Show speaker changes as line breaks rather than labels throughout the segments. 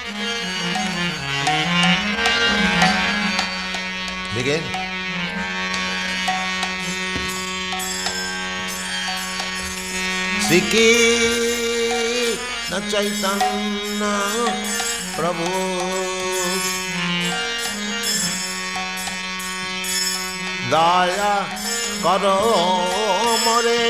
Begin. Siki na Chaitanya Prabhu Daya Karo More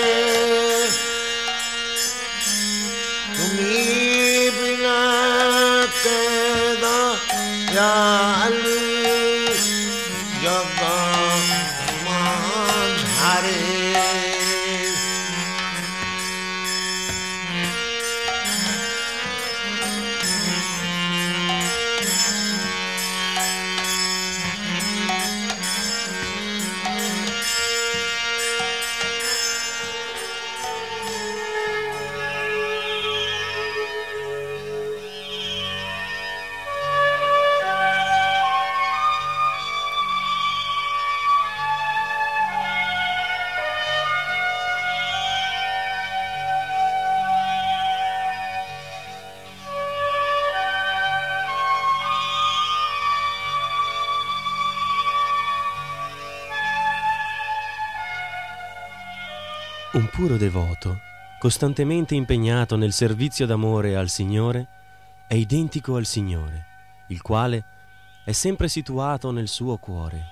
Tumi Bina Keda Yal Jagaman Hare.
Un puro devoto, costantemente impegnato nel servizio d'amore al Signore, è identico al Signore, il quale è sempre situato nel suo cuore.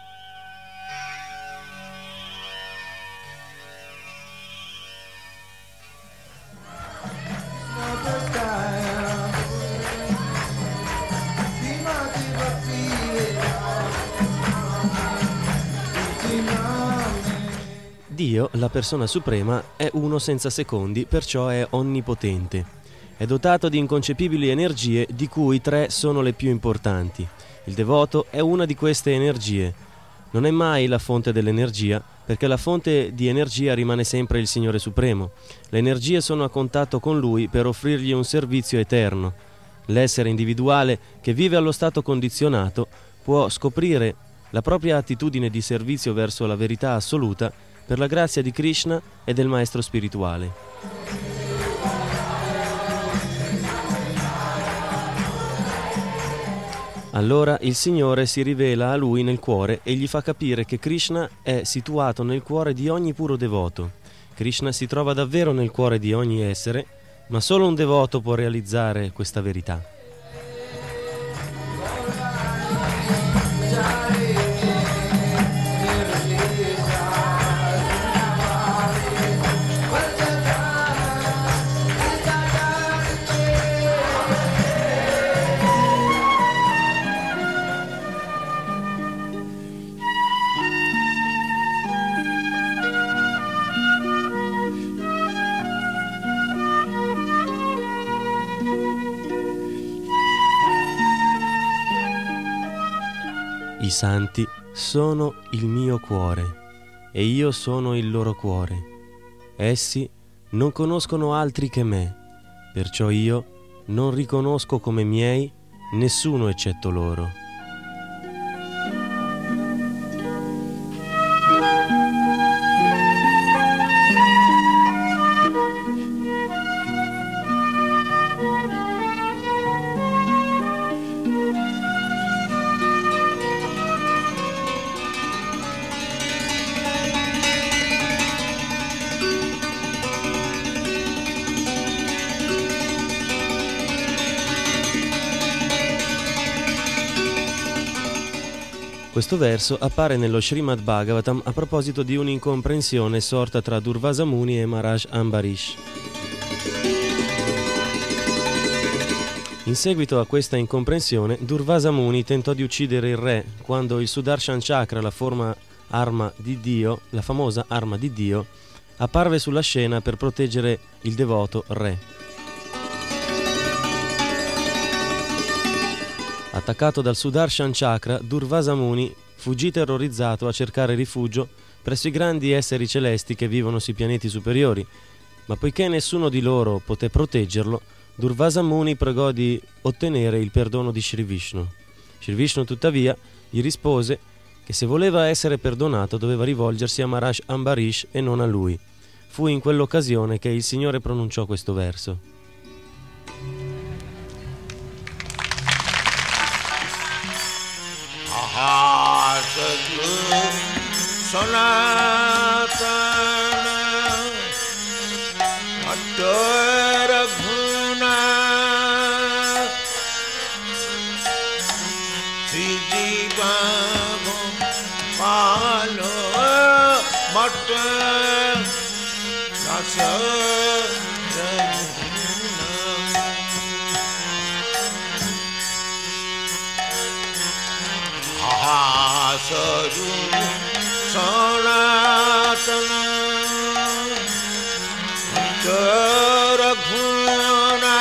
Dio, la persona suprema, è uno senza secondi, perciò è onnipotente. È dotato di inconcepibili energie, di cui 3 sono le più importanti. Il devoto è una di queste energie. Non è mai la fonte dell'energia, perché la fonte di energia rimane sempre il Signore Supremo. Le energie sono a contatto con Lui per offrirgli un servizio eterno. L'essere individuale che vive allo stato condizionato può scoprire la propria attitudine di servizio verso la verità assoluta per la grazia di Krishna e del Maestro spirituale. Allora il Signore si rivela a lui nel cuore e gli fa capire che Krishna è situato nel cuore di ogni puro devoto. Krishna si trova davvero nel cuore di ogni essere, ma solo un devoto può realizzare questa verità. I santi sono il mio cuore e io sono il loro cuore. Essi non conoscono altri che me, perciò io non riconosco come miei nessuno eccetto loro. Questo verso appare nello Srimad Bhagavatam a proposito di un'incomprensione sorta tra Durvasa Muni e Maharaj Ambarish. In seguito a questa incomprensione, Durvasa Muni tentò di uccidere il re quando il Sudarshan Chakra, la famosa arma di Dio, apparve sulla scena per proteggere il devoto re. Attaccato dal Sudarshan Chakra, Durvasa Muni fuggì terrorizzato a cercare rifugio presso i grandi esseri celesti che vivono sui pianeti superiori, ma poiché nessuno di loro poté proteggerlo, Durvasa Muni pregò di ottenere il perdono di Shri Vishnu. Shri Vishnu tuttavia gli rispose che se voleva essere perdonato doveva rivolgersi a Maharaj Ambarish e non a lui. Fu in quell'occasione che il Signore pronunciò questo verso.
Sanatana Atara Guna Sijiva Palo Mata Nasa Saru Sanatana Jaraghuna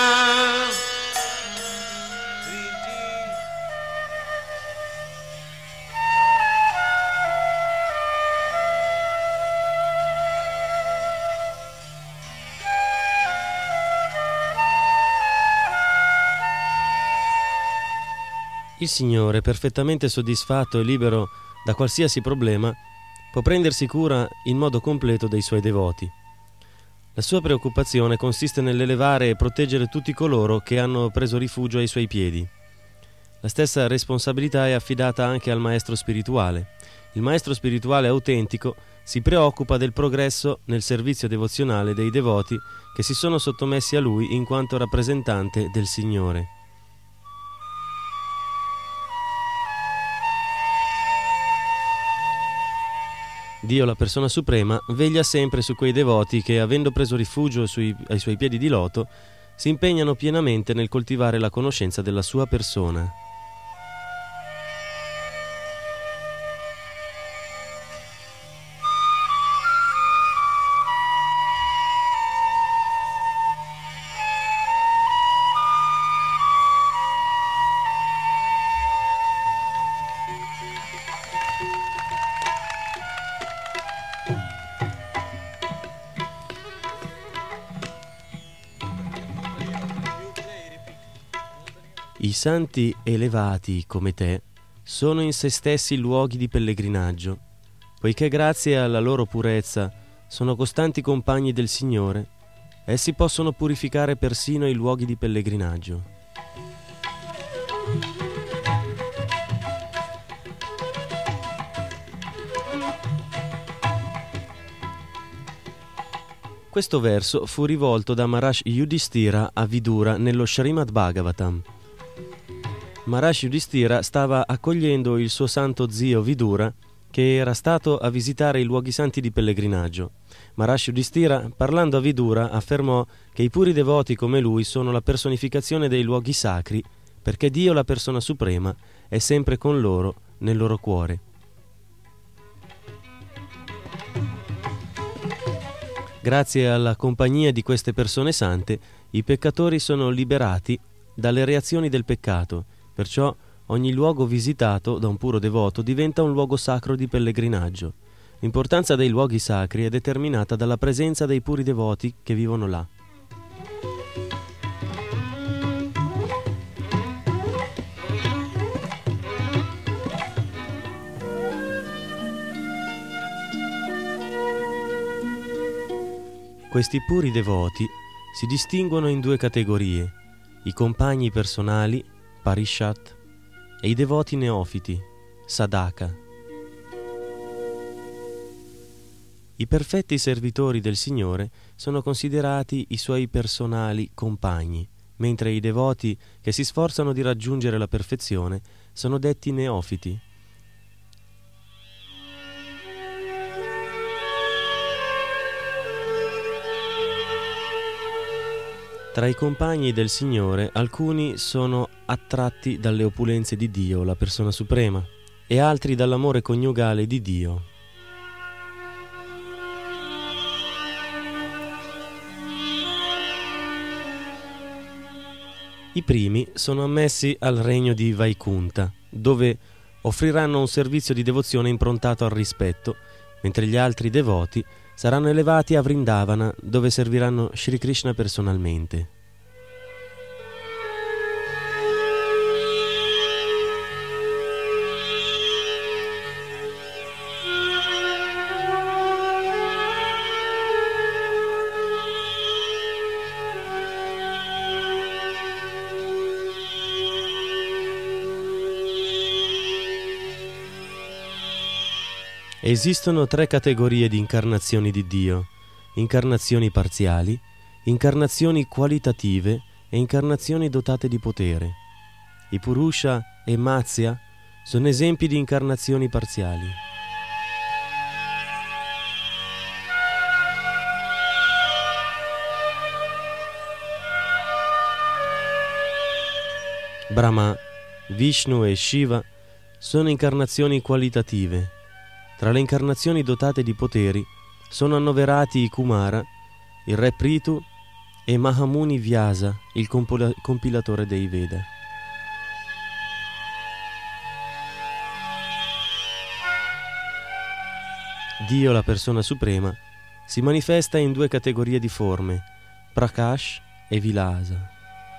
Il Signore, perfettamente soddisfatto e libero da qualsiasi problema, può prendersi cura in modo completo dei suoi devoti. La sua preoccupazione consiste nell'elevare e proteggere tutti coloro che hanno preso rifugio ai suoi piedi. La stessa responsabilità è affidata anche al maestro spirituale. Il maestro spirituale autentico si preoccupa del progresso nel servizio devozionale dei devoti che si sono sottomessi a lui in quanto rappresentante del Signore. Dio, la persona suprema, veglia sempre su quei devoti che, avendo preso rifugio ai suoi piedi di loto, si impegnano pienamente nel coltivare la conoscenza della sua persona. I santi elevati come te sono in se stessi luoghi di pellegrinaggio, poiché grazie alla loro purezza sono costanti compagni del Signore, essi possono purificare persino i luoghi di pellegrinaggio. Questo verso fu rivolto da Maharaj Yudhishthira a Vidura nello Srimad Bhagavatam. Maharaj Yudhishthira stava accogliendo il suo santo zio Vidura, che era stato a visitare i luoghi santi di pellegrinaggio. Maharaj Yudhishthira, parlando a Vidura, affermò che i puri devoti come lui sono la personificazione dei luoghi sacri, perché Dio, la persona suprema, è sempre con loro, nel loro cuore. Grazie alla compagnia di queste persone sante, i peccatori sono liberati dalle reazioni del peccato. Perciò ogni luogo visitato da un puro devoto diventa un luogo sacro di pellegrinaggio. L'importanza dei luoghi sacri è determinata dalla presenza dei puri devoti che vivono là. Questi puri devoti si distinguono in due categorie: i compagni personali, Parishat, e i devoti neofiti, Sadhaka. I perfetti servitori del Signore sono considerati i suoi personali compagni, mentre i devoti che si sforzano di raggiungere la perfezione sono detti neofiti. Tra i compagni del Signore alcuni sono attratti dalle opulenze di Dio, la persona suprema, e altri dall'amore coniugale di Dio. I primi sono ammessi al regno di Vaikunta, dove offriranno un servizio di devozione improntato al rispetto, mentre gli altri devoti saranno elevati a Vrindavana, dove serviranno Shri Krishna personalmente. Esistono 3 categorie di incarnazioni di Dio: incarnazioni parziali, incarnazioni qualitative e incarnazioni dotate di potere. I Purusha e Matsya sono esempi di incarnazioni parziali. Brahma, Vishnu e Shiva sono incarnazioni qualitative. Tra le incarnazioni dotate di poteri sono annoverati i Kumara, il re Prithu e Mahamuni Vyasa, il compilatore dei Veda. Dio, la persona suprema, si manifesta in 2 categorie di forme, Prakash e Vilasa.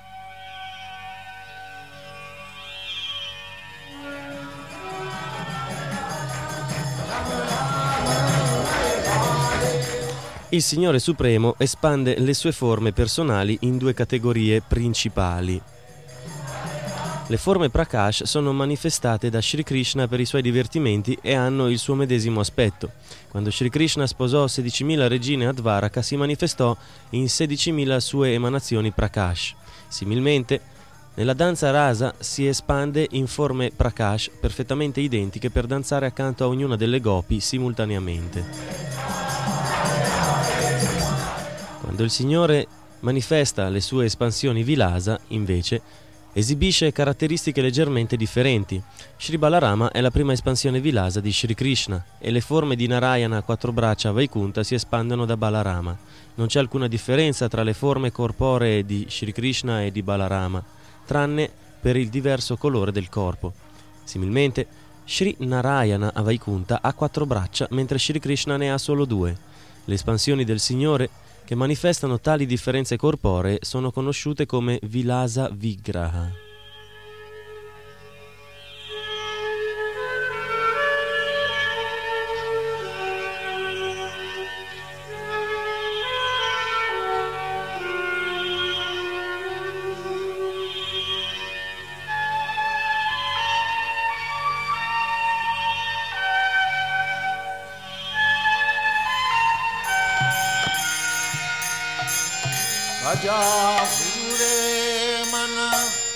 Il Signore Supremo espande le sue forme personali in 2 categorie principali. Le forme Prakash sono manifestate da Sri Krishna per i suoi divertimenti e hanno il suo medesimo aspetto. Quando Sri Krishna sposò 16.000 regine a Dvaraka, si manifestò in 16.000 sue emanazioni Prakash. Similmente, nella danza rasa si espande in forme Prakash perfettamente identiche per danzare accanto a ognuna delle gopi simultaneamente. Quando il Signore manifesta le sue espansioni Vilasa, invece, esibisce caratteristiche leggermente differenti. Sri Balarama è la prima espansione Vilasa di Sri Krishna e le forme di Narayana a 4 braccia Vaikuntha si espandono da Balarama. Non c'è alcuna differenza tra le forme corporee di Sri Krishna e di Balarama, tranne per il diverso colore del corpo. Similmente, Sri Narayana a Vaikuntha ha 4 braccia, mentre Sri Krishna ne ha solo 2. Le espansioni del Signore che manifestano tali differenze corporee sono conosciute come Vilasa Vigraha.
Bhaja Gure Mana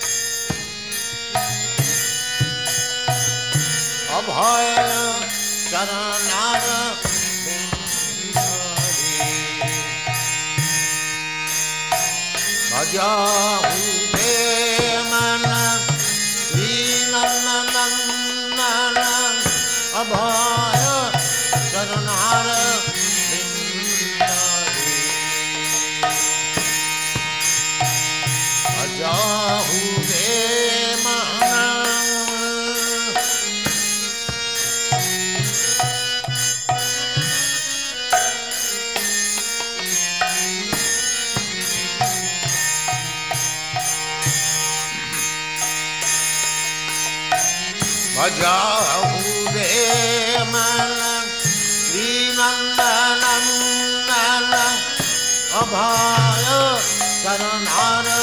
Abhaya Charanara Bhaja Gure Mana Srinananana Abhaya Charanara Bhajahude Malang Srinandanandana Abhaya Saranara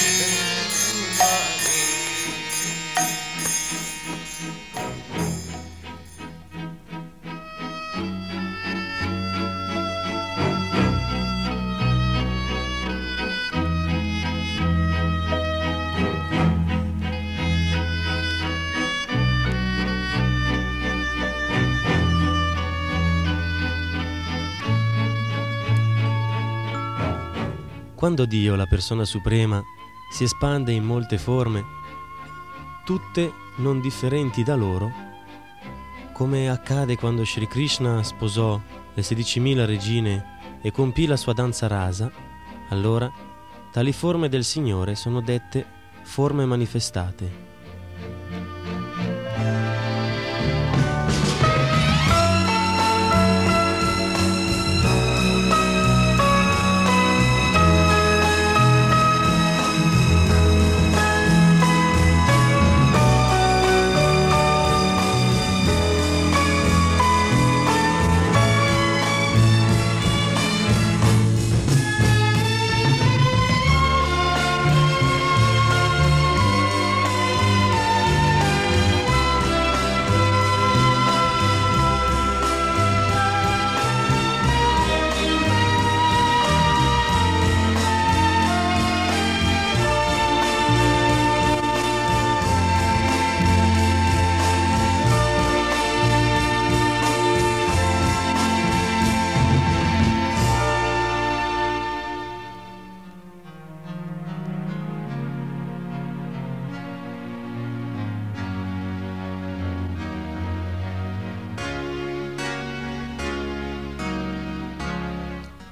Quando Dio, la persona suprema, si espande in molte forme, tutte non differenti da loro, come accade quando Sri Krishna sposò le 16.000 regine e compì la sua danza rasa, allora tali forme del Signore sono dette forme manifestate.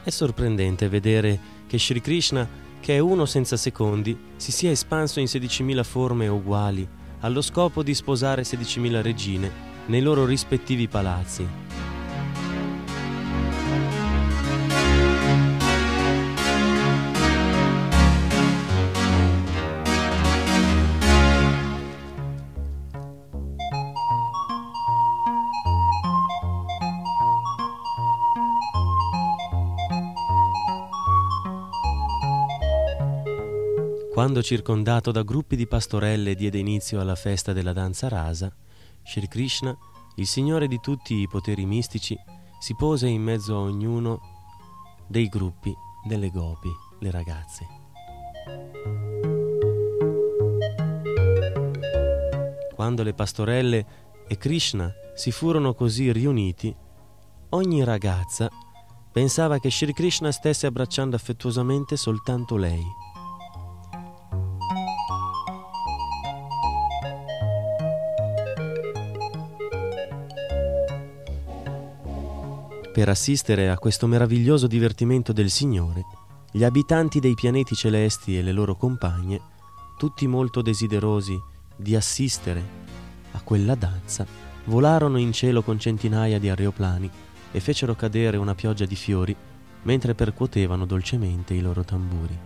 È sorprendente vedere che Sri Krishna, che è uno senza secondi, si sia espanso in 16.000 forme uguali, allo scopo di sposare 16.000 regine nei loro rispettivi palazzi. Quando circondato da gruppi di pastorelle diede inizio alla festa della danza rasa, Sri Krishna, il signore di tutti i poteri mistici, si pose in mezzo a ognuno dei gruppi delle gopi, le ragazze. Quando le pastorelle e Krishna si furono così riuniti, ogni ragazza pensava che Sri Krishna stesse abbracciando affettuosamente soltanto lei. Per assistere a questo meraviglioso divertimento del Signore, gli abitanti dei pianeti celesti e le loro compagne, tutti molto desiderosi di assistere a quella danza, volarono in cielo con centinaia di aeroplani e fecero cadere una pioggia di fiori mentre percuotevano dolcemente i loro tamburi.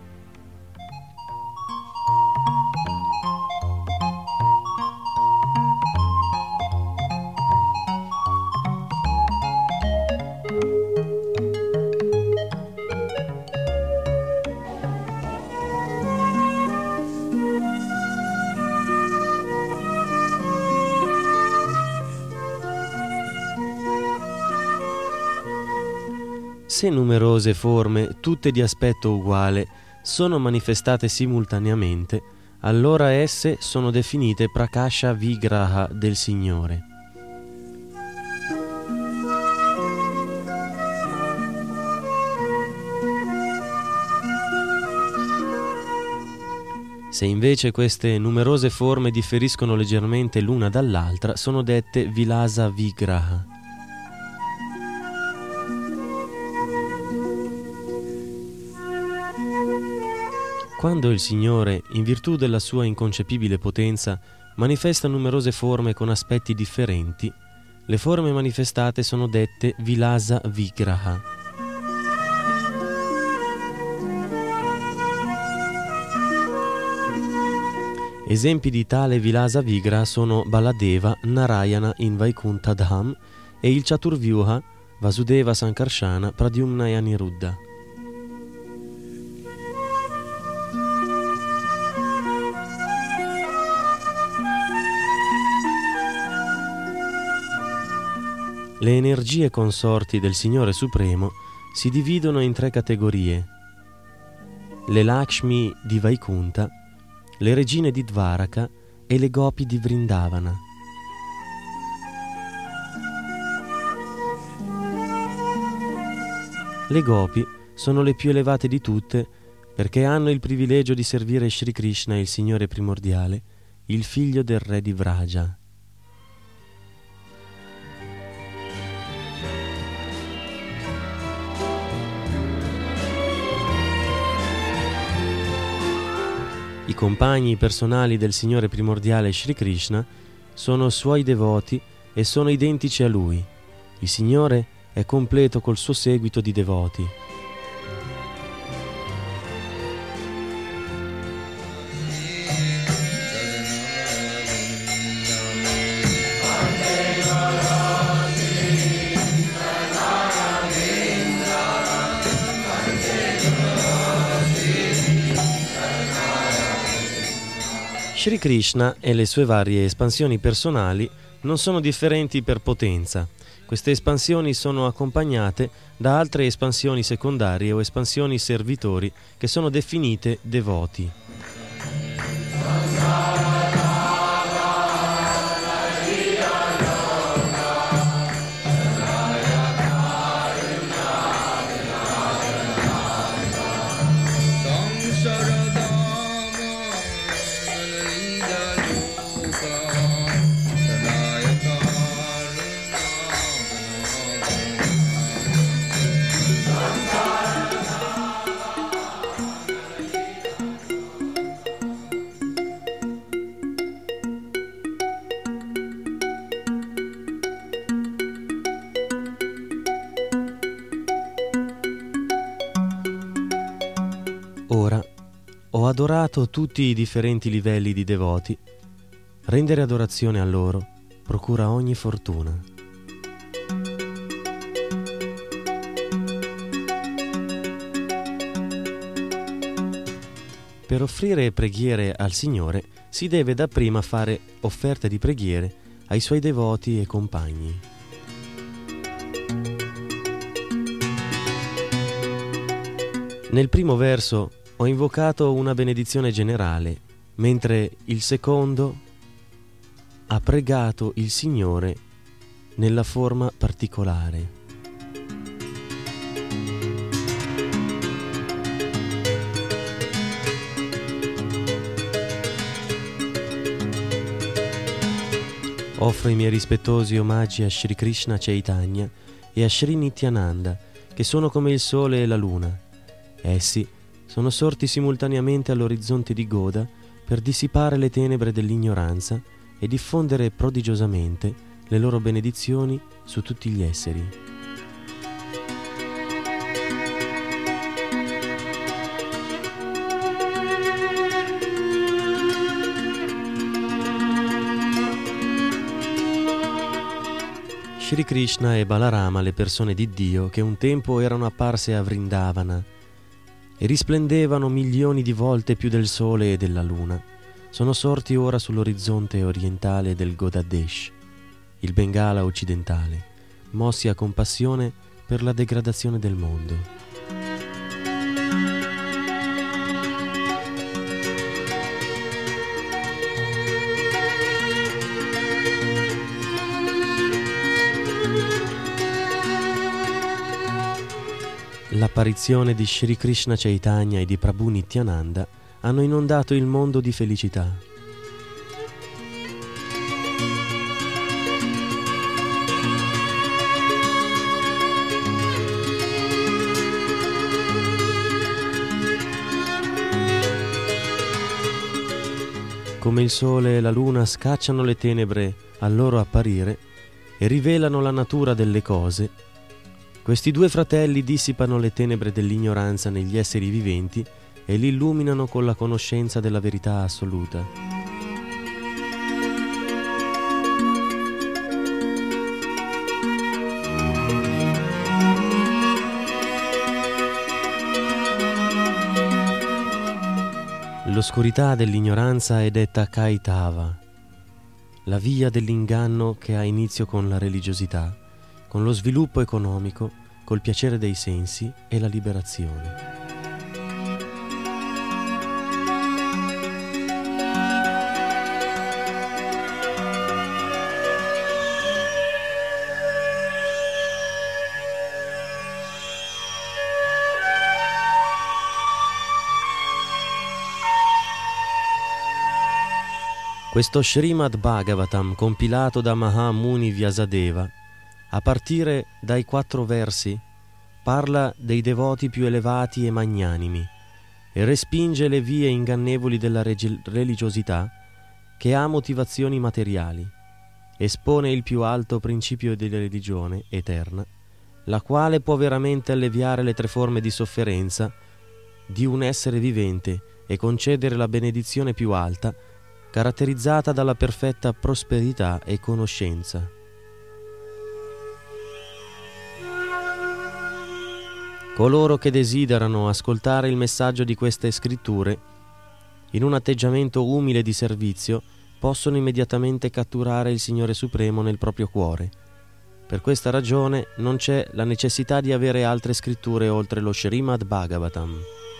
Se numerose forme, tutte di aspetto uguale, sono manifestate simultaneamente, allora esse sono definite Prakasha Vigraha del Signore. Se invece queste numerose forme differiscono leggermente l'una dall'altra, sono dette Vilasa Vigraha. Quando il Signore, in virtù della sua inconcepibile potenza, manifesta numerose forme con aspetti differenti, le forme manifestate sono dette Vilasa Vigraha. Esempi di tale Vilasa Vigraha sono Baladeva, Narayana in Vaikuntha Dham e il Chaturvyuha, Vasudeva Sankarshana, Pradyumna e Aniruddha. Le energie consorti del Signore Supremo si dividono in 3 categorie: le Lakshmi di Vaikuntha, le regine di Dvaraka e le gopi di Vrindavana. Le gopi sono le più elevate di tutte perché hanno il privilegio di servire Sri Krishna, il Signore primordiale, il figlio del re di Vraja. I compagni personali del Signore primordiale Sri Krishna sono suoi devoti e sono identici a Lui. Il Signore è completo col suo seguito di devoti. Sri Krishna e le sue varie espansioni personali non sono differenti per potenza. Queste espansioni sono accompagnate da altre espansioni secondarie o espansioni servitori che sono definite devoti. Ho adorato tutti i differenti livelli di devoti. Rendere adorazione a loro procura ogni fortuna. Per offrire preghiere al Signore si deve dapprima fare offerte di preghiere ai suoi devoti e compagni. Nel primo verso ho invocato una benedizione generale, mentre il secondo ha pregato il Signore nella forma particolare. Offro i miei rispettosi omaggi a Shri Krishna Chaitanya e a Shri Nityananda, che sono come il sole e la luna. Essi sono sorti simultaneamente all'orizzonte di Goda per dissipare le tenebre dell'ignoranza e diffondere prodigiosamente le loro benedizioni su tutti gli esseri. Shri Krishna e Balarama, le persone di Dio che un tempo erano apparse a Vrindavana e risplendevano milioni di volte più del sole e della luna, sono sorti ora sull'orizzonte orientale del Godadesh, il Bengala occidentale, mossi a compassione per la degradazione del mondo. L'apparizione di Shri Krishna Chaitanya e di Prabhu Nityananda hanno inondato il mondo di felicità. Come il sole e la luna scacciano le tenebre al loro apparire e rivelano la natura delle cose, questi due fratelli dissipano le tenebre dell'ignoranza negli esseri viventi e li illuminano con la conoscenza della verità assoluta. L'oscurità dell'ignoranza è detta Kaitava, la via dell'inganno che ha inizio con la religiosità, con lo sviluppo economico, col piacere dei sensi e la liberazione. Questo Srimad Bhagavatam, compilato da Mahamuni Vyasadeva, a partire dai 4 versi, parla dei devoti più elevati e magnanimi e respinge le vie ingannevoli della religiosità che ha motivazioni materiali. Espone il più alto principio della religione eterna, la quale può veramente alleviare le 3 forme di sofferenza di un essere vivente e concedere la benedizione più alta, caratterizzata dalla perfetta prosperità e conoscenza. Coloro che desiderano ascoltare il messaggio di queste scritture, in un atteggiamento umile di servizio, possono immediatamente catturare il Signore Supremo nel proprio cuore. Per questa ragione non c'è la necessità di avere altre scritture oltre lo Srimad Bhagavatam.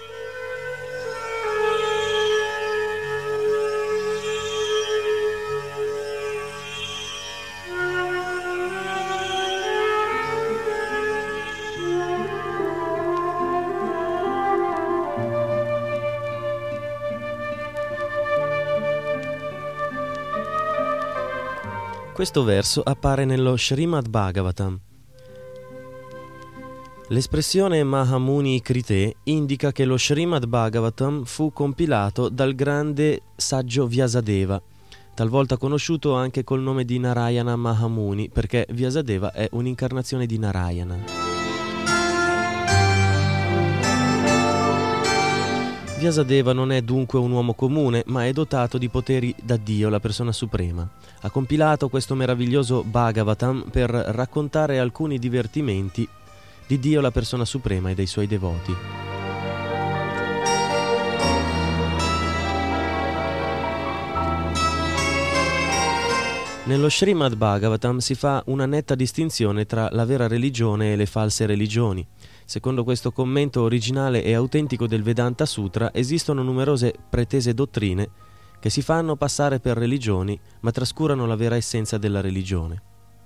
Questo verso appare nello Srimad Bhagavatam. L'espressione Mahamuni Krite indica che lo Srimad Bhagavatam fu compilato dal grande saggio Vyasadeva, talvolta conosciuto anche col nome di Narayana Mahamuni, perché Vyasadeva è un'incarnazione di Narayana. Vyasadeva non è dunque un uomo comune, ma è dotato di poteri da Dio, la persona suprema. Ha compilato questo meraviglioso Bhagavatam per raccontare alcuni divertimenti di Dio, la persona suprema, e dei suoi devoti. Nello Srimad Bhagavatam si fa una netta distinzione tra la vera religione e le false religioni. Secondo questo commento originale e autentico del Vedanta Sutra, esistono numerose pretese dottrine che si fanno passare per religioni, ma trascurano la vera essenza della religione.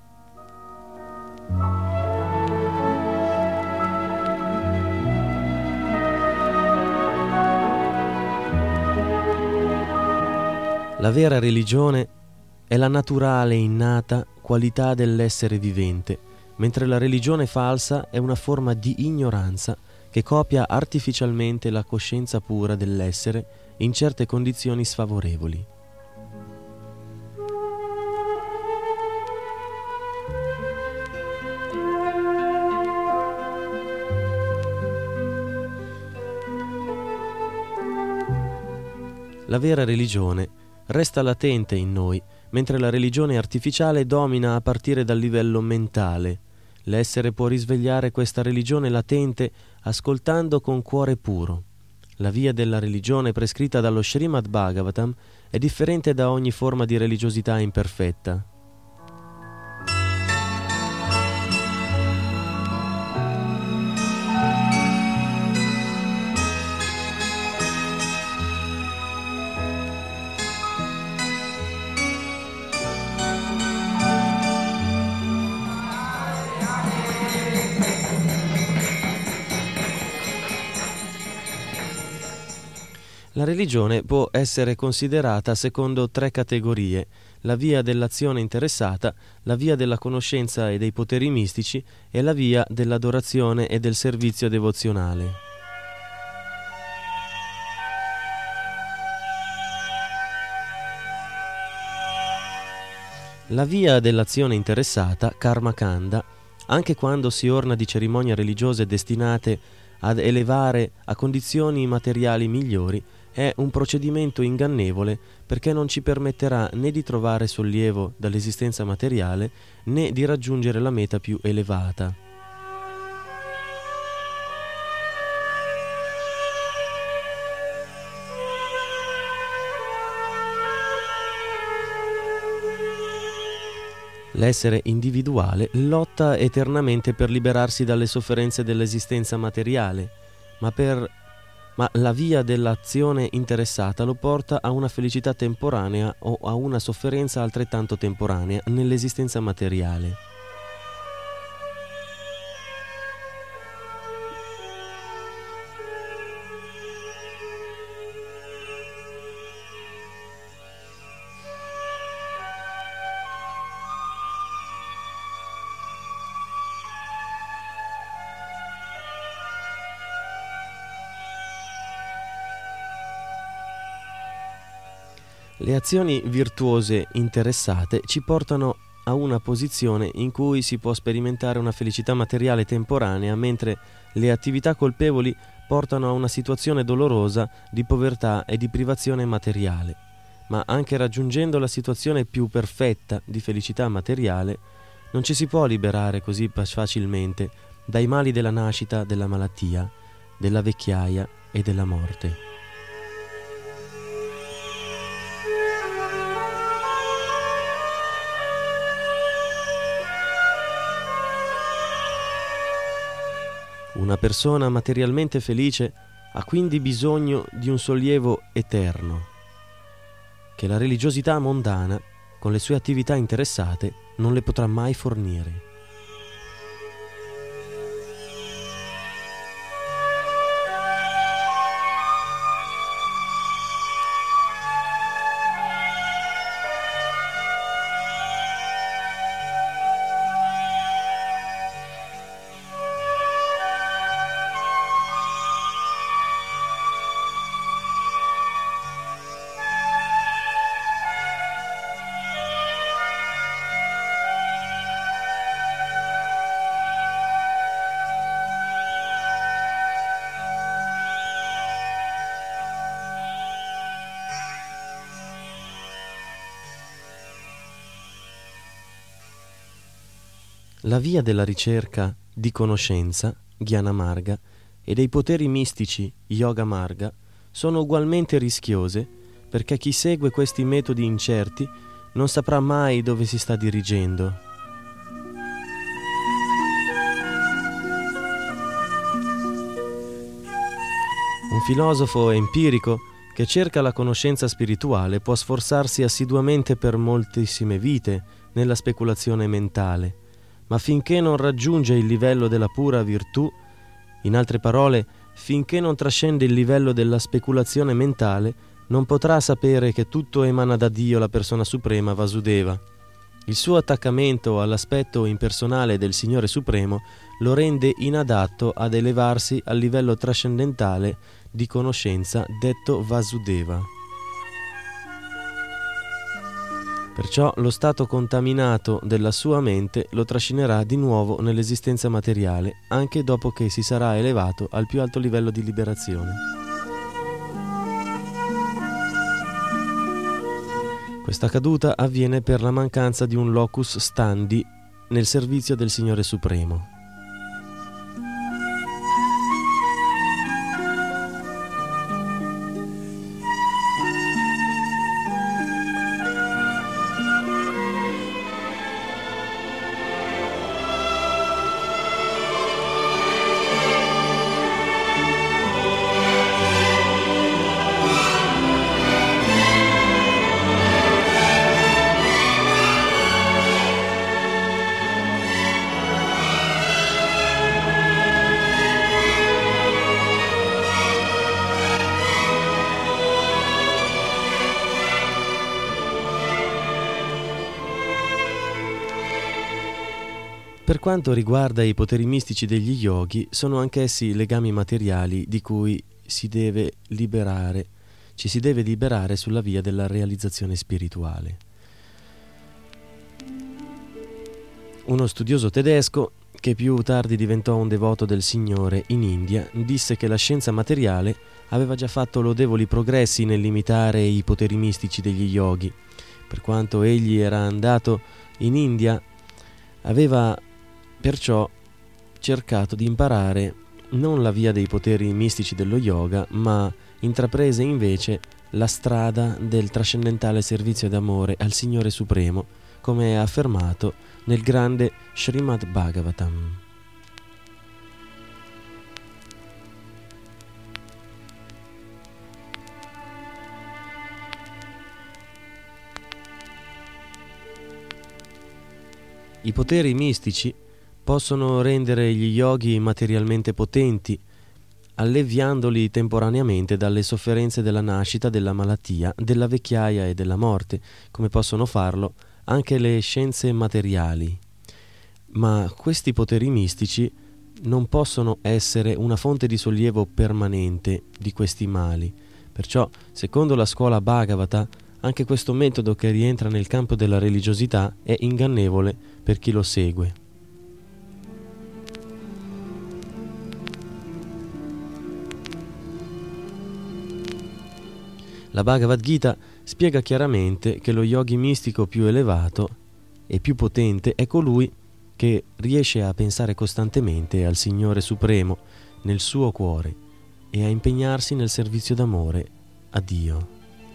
La vera religione è la naturale e innata qualità dell'essere vivente, mentre la religione falsa è una forma di ignoranza che copia artificialmente la coscienza pura dell'essere in certe condizioni sfavorevoli. La vera religione resta latente in noi, mentre la religione artificiale domina a partire dal livello mentale. L'essere può risvegliare questa religione latente ascoltando con cuore puro. La via della religione prescritta dallo Srimad Bhagavatam è differente da ogni forma di religiosità imperfetta. La religione può essere considerata secondo 3 categorie: la via dell'azione interessata, la via della conoscenza e dei poteri mistici e la via dell'adorazione e del servizio devozionale. La via dell'azione interessata, Karma Kanda, anche quando si orna di cerimonie religiose destinate ad elevare a condizioni materiali migliori, è un procedimento ingannevole perché non ci permetterà né di trovare sollievo dall'esistenza materiale né di raggiungere la meta più elevata. L'essere individuale lotta eternamente per liberarsi dalle sofferenze dell'esistenza materiale, ma la via dell'azione interessata lo porta a una felicità temporanea o a una sofferenza altrettanto temporanea nell'esistenza materiale. Le azioni virtuose interessate ci portano a una posizione in cui si può sperimentare una felicità materiale temporanea, mentre le attività colpevoli portano a una situazione dolorosa di povertà e di privazione materiale. Ma anche raggiungendo la situazione più perfetta di felicità materiale, non ci si può liberare così facilmente dai mali della nascita, della malattia, della vecchiaia e della morte. Una persona materialmente felice ha quindi bisogno di un sollievo eterno, che la religiosità mondana, con le sue attività interessate, non le potrà mai fornire. La via della ricerca di conoscenza, Jnana Marga, e dei poteri mistici, Yoga Marga, sono ugualmente rischiose perché chi segue questi metodi incerti non saprà mai dove si sta dirigendo. Un filosofo empirico che cerca la conoscenza spirituale può sforzarsi assiduamente per moltissime vite nella speculazione mentale, ma finché non raggiunge il livello della pura virtù, in altre parole, finché non trascende il livello della speculazione mentale, non potrà sapere che tutto emana da Dio, la persona suprema, Vasudeva. Il suo attaccamento all'aspetto impersonale del Signore Supremo lo rende inadatto ad elevarsi al livello trascendentale di conoscenza detto Vasudeva. Perciò lo stato contaminato della sua mente lo trascinerà di nuovo nell'esistenza materiale, anche dopo che si sarà elevato al più alto livello di liberazione. Questa caduta avviene per la mancanza di un locus standi nel servizio del Signore Supremo. Per quanto riguarda i poteri mistici degli yogi, sono anch'essi legami materiali di cui ci si deve liberare sulla via della realizzazione spirituale. Uno studioso tedesco, che più tardi diventò un devoto del Signore in India, disse che la scienza materiale aveva già fatto lodevoli progressi nel limitare i poteri mistici degli yogi. Per quanto egli era andato in India, aveva perciò cercato di imparare non la via dei poteri mistici dello yoga, ma intraprese invece la strada del trascendentale servizio d'amore al Signore Supremo, come è affermato nel grande Srimad Bhagavatam. I poteri mistici possono rendere gli yogi materialmente potenti, alleviandoli temporaneamente dalle sofferenze della nascita, della malattia, della vecchiaia e della morte, come possono farlo anche le scienze materiali. Ma questi poteri mistici non possono essere una fonte di sollievo permanente di questi mali. Perciò, secondo la scuola Bhagavata, anche questo metodo, che rientra nel campo della religiosità, è ingannevole per chi lo segue. La Bhagavad Gita spiega chiaramente che lo yogi mistico più elevato e più potente è colui che riesce a pensare costantemente al Signore Supremo nel suo cuore e a impegnarsi nel servizio d'amore a Dio.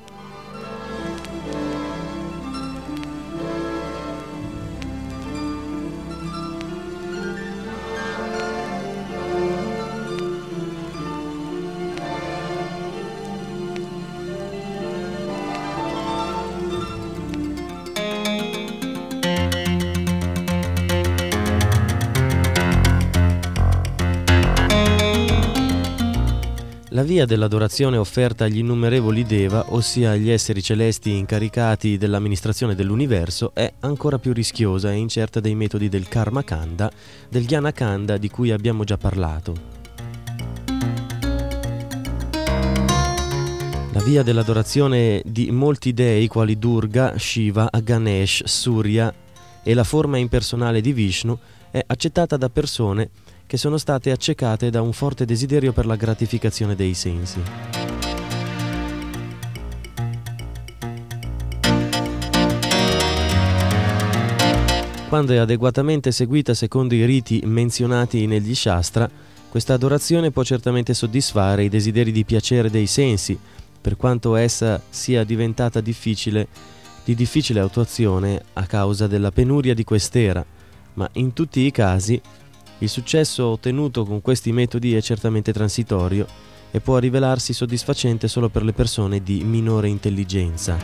La via dell'adorazione offerta agli innumerevoli Deva, ossia agli esseri celesti incaricati dell'amministrazione dell'universo, è ancora più rischiosa e incerta dei metodi del Karma Kanda, del Jnana Kanda di cui abbiamo già parlato. La via dell'adorazione di molti dei quali Durga, Shiva, Ganesh, Surya e la forma impersonale di Vishnu è accettata da persone che sono state accecate da un forte desiderio per la gratificazione dei sensi. Quando è adeguatamente seguita secondo i riti menzionati negli Shastra, questa adorazione può certamente soddisfare i desideri di piacere dei sensi, per quanto essa sia diventata di difficile attuazione a causa della penuria di quest'era, ma in tutti i casi il successo ottenuto con questi metodi è certamente transitorio e può rivelarsi soddisfacente solo per le persone di minore intelligenza.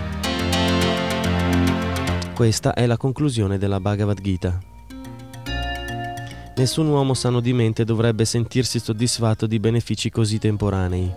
Questa è la conclusione della Bhagavad Gita. Nessun uomo sano di mente dovrebbe sentirsi soddisfatto di benefici così temporanei.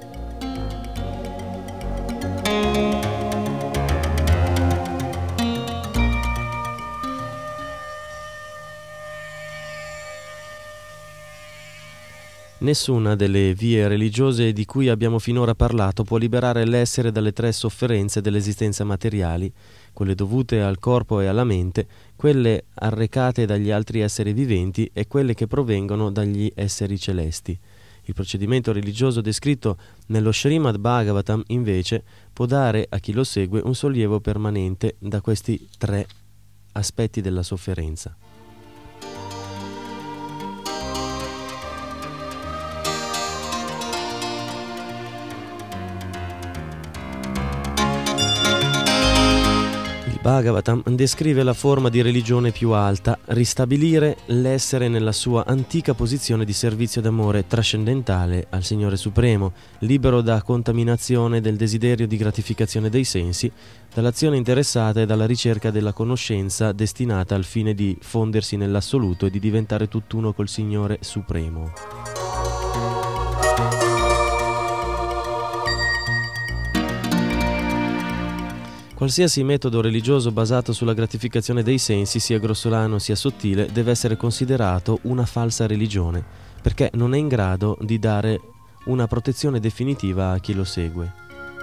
Nessuna delle vie religiose di cui abbiamo finora parlato può liberare l'essere dalle tre sofferenze dell'esistenza materiali, quelle dovute al corpo e alla mente, quelle arrecate dagli altri esseri viventi e quelle che provengono dagli esseri celesti. Il procedimento religioso descritto nello Srimad Bhagavatam, invece, può dare a chi lo segue un sollievo permanente da questi tre aspetti della sofferenza. Bhagavatam descrive la forma di religione più alta, ristabilire l'essere nella sua antica posizione di servizio d'amore trascendentale al Signore Supremo, libero da contaminazione del desiderio di gratificazione dei sensi, dall'azione interessata e dalla ricerca della conoscenza destinata al fine di fondersi nell'assoluto e di diventare tutt'uno col Signore Supremo. Qualsiasi metodo religioso basato sulla gratificazione dei sensi, sia grossolano sia sottile, deve essere considerato una falsa religione, perché non è in grado di dare una protezione definitiva a chi lo segue.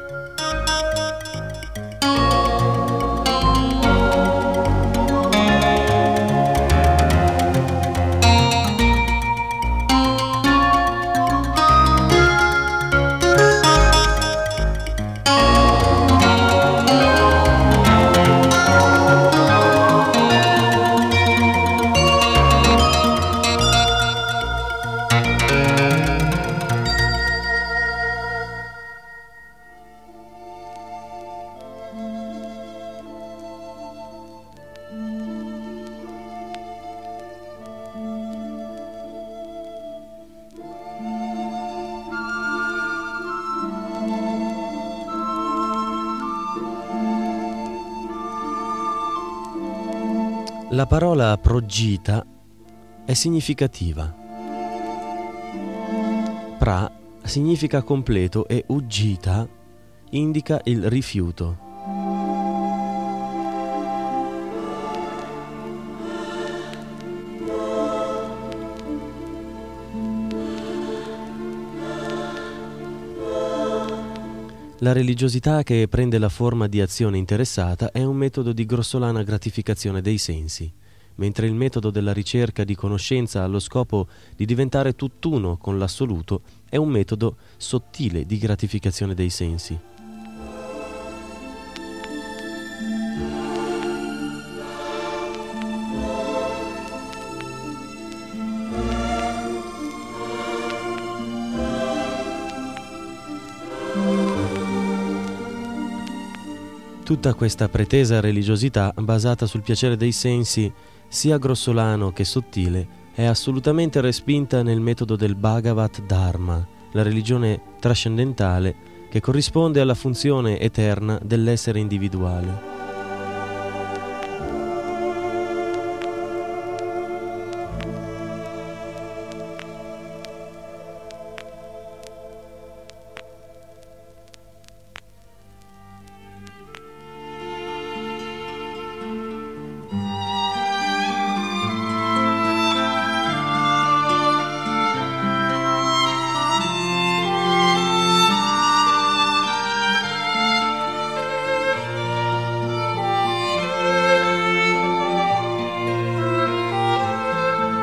La parola progita è significativa. Pra significa completo e ujjita indica il rifiuto. La religiosità che prende la forma di azione interessata è un metodo di grossolana gratificazione dei sensi, mentre il metodo della ricerca di conoscenza allo scopo di diventare tutt'uno con l'assoluto è un metodo sottile di gratificazione dei sensi. Tutta questa pretesa religiosità basata sul piacere dei sensi, sia grossolano che sottile, è assolutamente respinta nel metodo del Bhagavat Dharma, la religione trascendentale che corrisponde alla funzione eterna dell'essere individuale.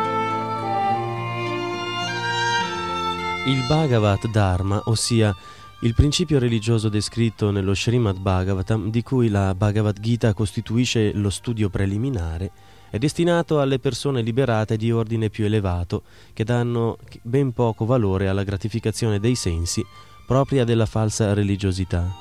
Il Bhagavat Dharma, ossia Il principio religioso descritto nello Srimad Bhagavatam, di cui la Bhagavad Gita costituisce lo studio preliminare, è destinato alle persone liberate di ordine più elevato, che danno ben poco valore alla gratificazione dei sensi, propria della falsa religiosità.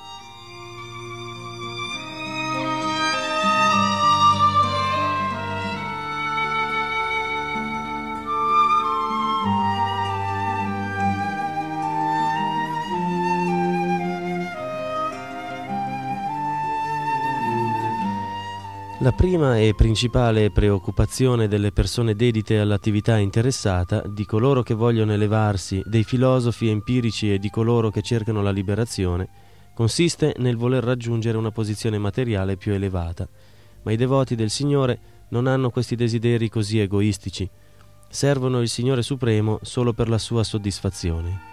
La prima e principale preoccupazione delle persone dedite all'attività interessata, di coloro che vogliono elevarsi, dei filosofi empirici e di coloro che cercano la liberazione, consiste nel voler raggiungere una posizione materiale più elevata. Ma i devoti del Signore non hanno questi desideri così egoistici. Servono il Signore Supremo solo per la sua soddisfazione.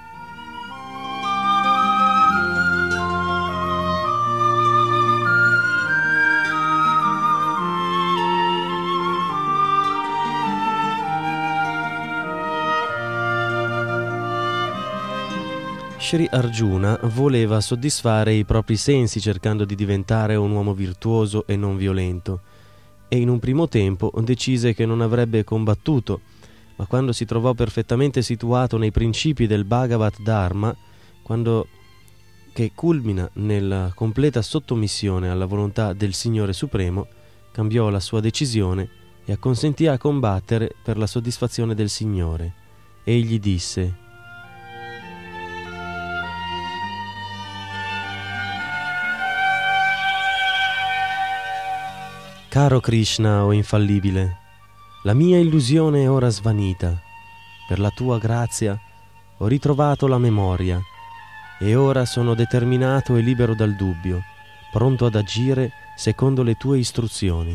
Sri Arjuna voleva soddisfare i propri sensi cercando di diventare un uomo virtuoso e non violento, e in un primo tempo decise che non avrebbe combattuto, ma quando si trovò perfettamente situato nei principi del Bhagavad Dharma, che culmina nella completa sottomissione alla volontà del Signore Supremo, cambiò la sua decisione e acconsentì a combattere per la soddisfazione del Signore. Egli disse: Caro Krishna, o infallibile, la mia illusione è ora svanita. Per la tua grazia ho ritrovato la memoria e ora sono determinato e libero dal dubbio, pronto ad agire secondo le tue istruzioni.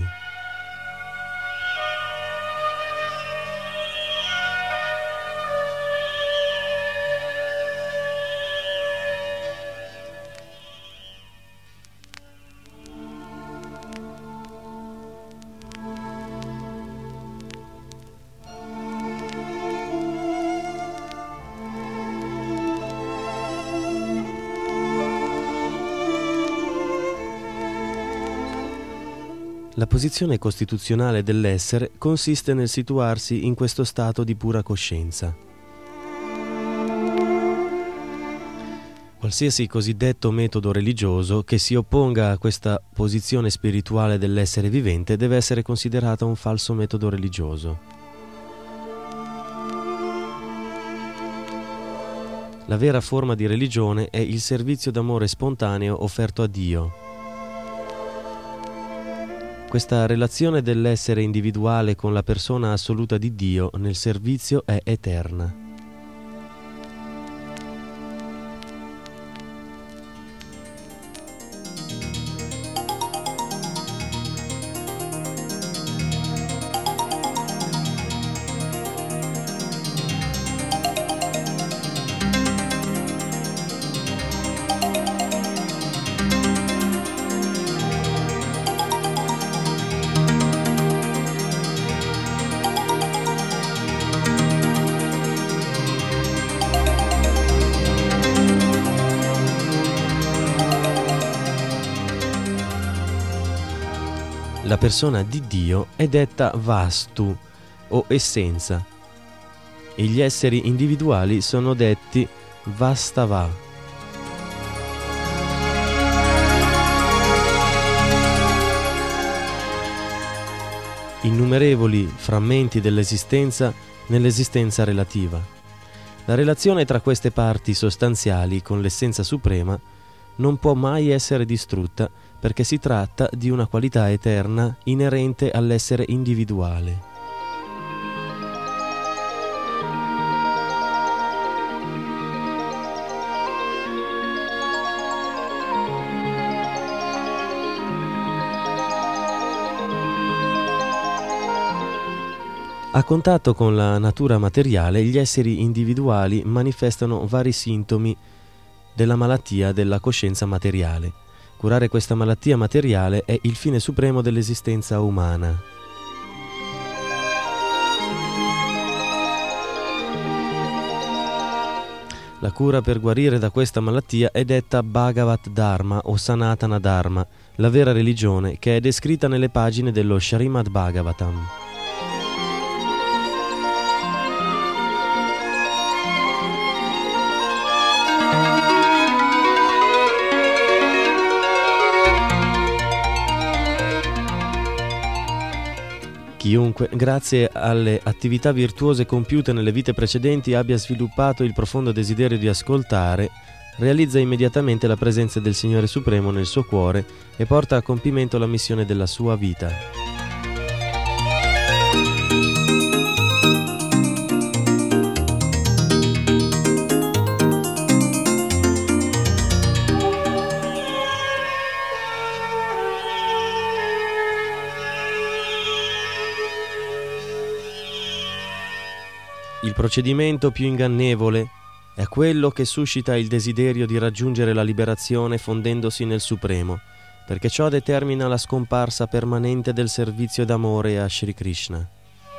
La posizione costituzionale dell'essere consiste nel situarsi in questo stato di pura coscienza. Qualsiasi cosiddetto metodo religioso che si opponga a questa posizione spirituale dell'essere vivente deve essere considerato un falso metodo religioso. La vera forma di religione è il servizio d'amore spontaneo offerto a Dio. Questa relazione dell'essere individuale con la persona assoluta di Dio nel servizio è eterna. La persona di Dio è detta Vastu o essenza e gli esseri individuali sono detti Vastava. Innumerevoli frammenti dell'esistenza nell'esistenza relativa. La relazione tra queste parti sostanziali con l'essenza suprema non può mai essere distrutta perché si tratta di una qualità eterna inerente all'essere individuale. A contatto con la natura materiale, gli esseri individuali manifestano vari sintomi della malattia della coscienza materiale. Curare questa malattia materiale è il fine supremo dell'esistenza umana. La cura per guarire da questa malattia è detta Bhagavat Dharma o Sanatana Dharma, la vera religione che è descritta nelle pagine dello Srimad Bhagavatam. Chiunque, grazie alle attività virtuose compiute nelle vite precedenti, abbia sviluppato il profondo desiderio di ascoltare, realizza immediatamente la presenza del Signore Supremo nel suo cuore e porta a compimento la missione della sua vita. Il procedimento più ingannevole è quello che suscita il desiderio di raggiungere la liberazione fondendosi nel Supremo, perché ciò determina la scomparsa permanente del servizio d'amore a Shri Krishna.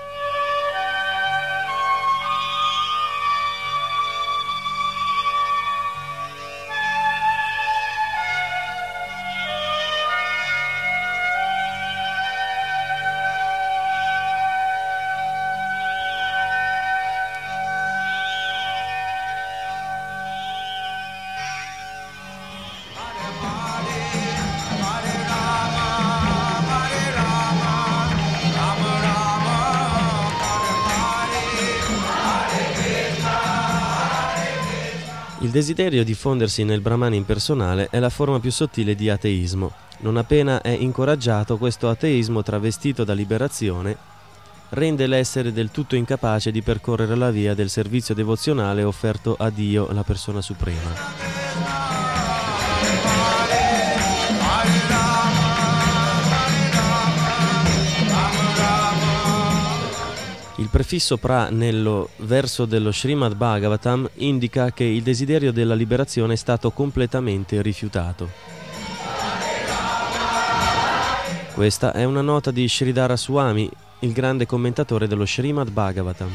Il desiderio di fondersi nel Brahman impersonale è la forma più sottile di ateismo. Non appena è incoraggiato, questo ateismo travestito da liberazione rende l'essere del tutto incapace di percorrere la via del servizio devozionale offerto a Dio, la persona suprema. Il prefisso pra nello verso dello Srimad Bhagavatam indica che il desiderio della liberazione è stato completamente rifiutato. Questa è una nota di Sridhara Swami, il grande commentatore dello Srimad Bhagavatam.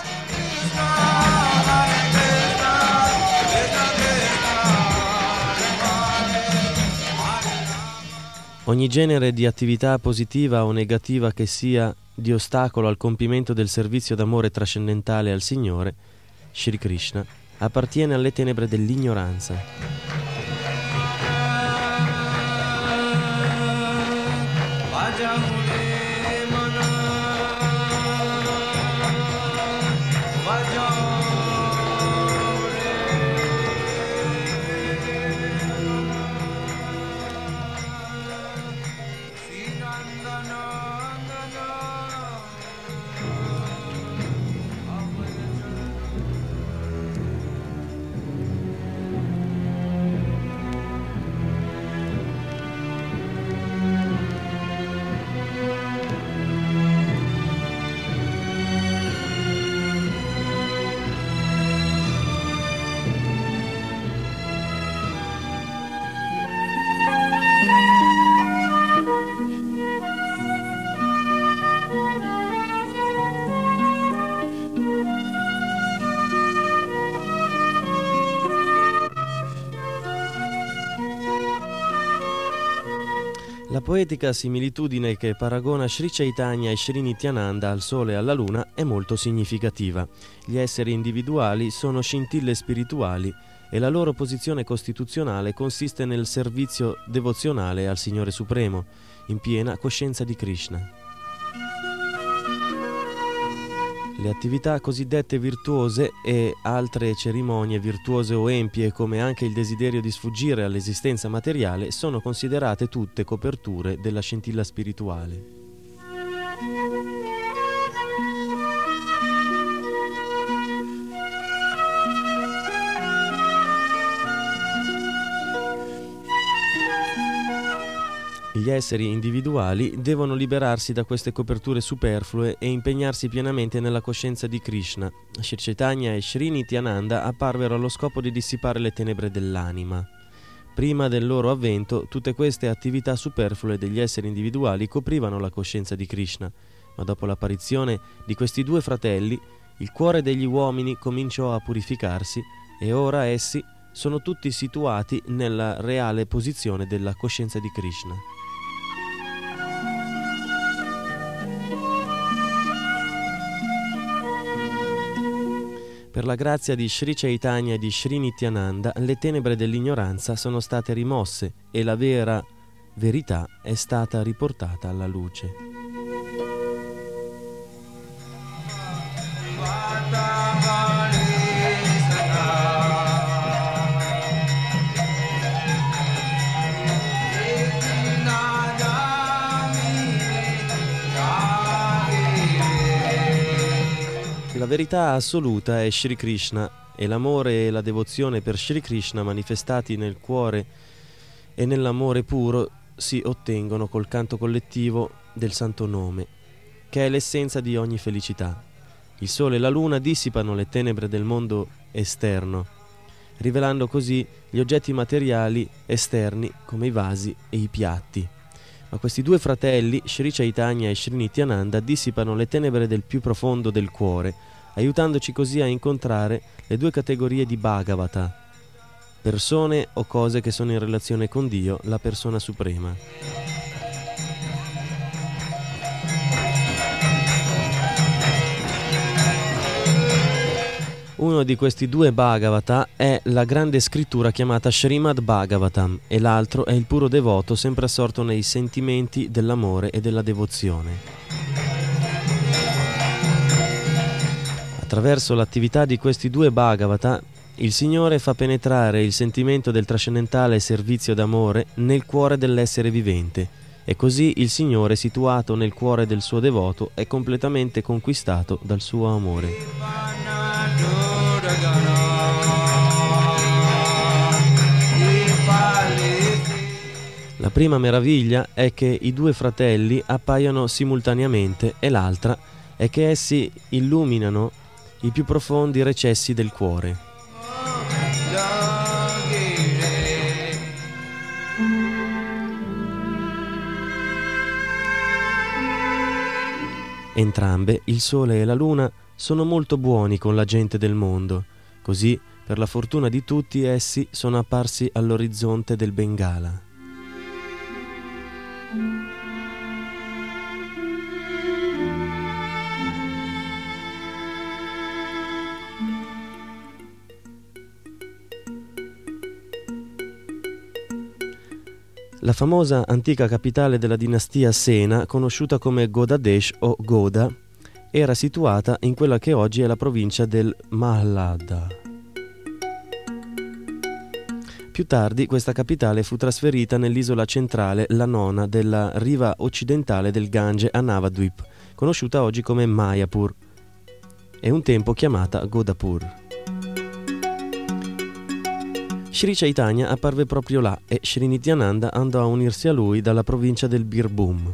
Ogni genere di attività positiva o negativa che sia di ostacolo al compimento del servizio d'amore trascendentale al Signore, Shri Krishna, appartiene alle tenebre dell'ignoranza. La poetica similitudine che paragona Sri Chaitanya e Sri Nityananda al sole e alla luna è molto significativa. Gli esseri individuali sono scintille spirituali e la loro posizione costituzionale consiste nel servizio devozionale al Signore Supremo, in piena coscienza di Krishna. Le attività cosiddette virtuose e altre cerimonie virtuose o empie, come anche il desiderio di sfuggire all'esistenza materiale, sono considerate tutte coperture della scintilla spirituale. Gli esseri individuali devono liberarsi da queste coperture superflue e impegnarsi pienamente nella coscienza di Krishna. Sri Chaitanya e Sri Nityananda apparvero allo scopo di dissipare le tenebre dell'anima. Prima del loro avvento, tutte queste attività superflue degli esseri individuali coprivano la coscienza di Krishna, ma dopo l'apparizione di questi due fratelli, il cuore degli uomini cominciò a purificarsi e ora essi sono tutti situati nella reale posizione della coscienza di Krishna. Per la grazia di Sri Chaitanya e di Sri Nityananda, le tenebre dell'ignoranza sono state rimosse e la vera verità è stata riportata alla luce. La verità assoluta è Shri Krishna e l'amore e la devozione per Shri Krishna manifestati nel cuore e nell'amore puro si ottengono col canto collettivo del santo nome, che è l'essenza di ogni felicità. Il sole e la luna dissipano le tenebre del mondo esterno, rivelando così gli oggetti materiali esterni come i vasi e i piatti. Ma questi due fratelli, Sri Chaitanya e Sri Nityananda, dissipano le tenebre del più profondo del cuore, aiutandoci così a incontrare le due categorie di Bhagavata, persone o cose che sono in relazione con Dio, la persona suprema. Uno di questi due Bhagavata è la grande scrittura chiamata Srimad Bhagavatam e l'altro è il puro devoto sempre assorto nei sentimenti dell'amore e della devozione. Attraverso l'attività di questi due Bhagavata, il Signore fa penetrare il sentimento del trascendentale servizio d'amore nel cuore dell'essere vivente, e così il Signore, situato nel cuore del suo devoto, è completamente conquistato dal suo amore. La prima meraviglia è che i due fratelli appaiono simultaneamente e l'altra è che essi illuminano i più profondi recessi del cuore. Entrambe, il sole e la luna, sono molto buoni con la gente del mondo, così, per la fortuna di tutti, essi sono apparsi all'orizzonte del Bengala. La famosa antica capitale della dinastia Sena, conosciuta come Godadesh o Goda, era situata in quella che oggi è la provincia del Mahlada. Più tardi questa capitale fu trasferita nell'isola centrale, la nona, della riva occidentale del Gange a Navadvip, conosciuta oggi come Mayapur, e un tempo chiamata Godapur. Sri Chaitanya apparve proprio là e Sri Nityananda andò a unirsi a lui dalla provincia del Birbhum.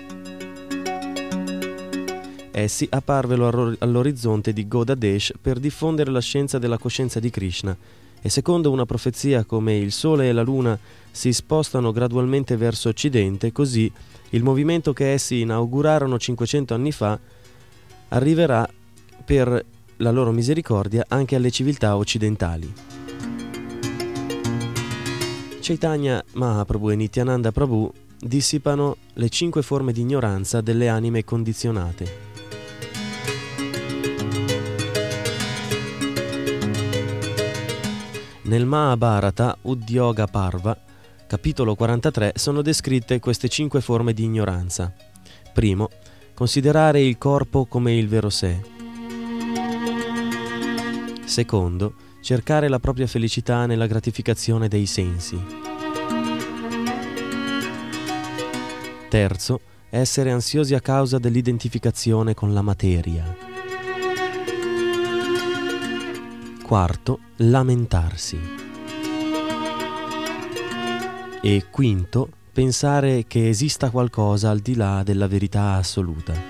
Essi apparvero all'orizzonte di Godadesh per diffondere la scienza della coscienza di Krishna e secondo una profezia come il sole e la luna si spostano gradualmente verso occidente, così il movimento che essi inaugurarono 500 anni fa arriverà per la loro misericordia anche alle civiltà occidentali. Chaitanya Mahaprabhu e Nityananda Prabhu dissipano le 5 forme di ignoranza delle anime condizionate. Nel Mahabharata Udyoga Parva, capitolo 43, sono descritte queste 5 forme di ignoranza. Primo, considerare il corpo come il vero sé. Secondo, cercare la propria felicità nella gratificazione dei sensi. Terzo, essere ansiosi a causa dell'identificazione con la materia. Quarto, lamentarsi. E quinto, pensare che esista qualcosa al di là della verità assoluta.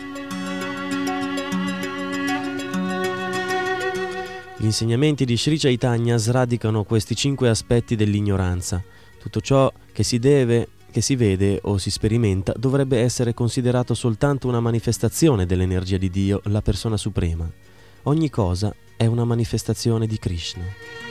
Gli insegnamenti di Sri Chaitanya sradicano questi 5 aspetti dell'ignoranza. Tutto ciò che si vede o si sperimenta dovrebbe essere considerato soltanto una manifestazione dell'energia di Dio, la persona suprema. Ogni cosa è una manifestazione di Krishna.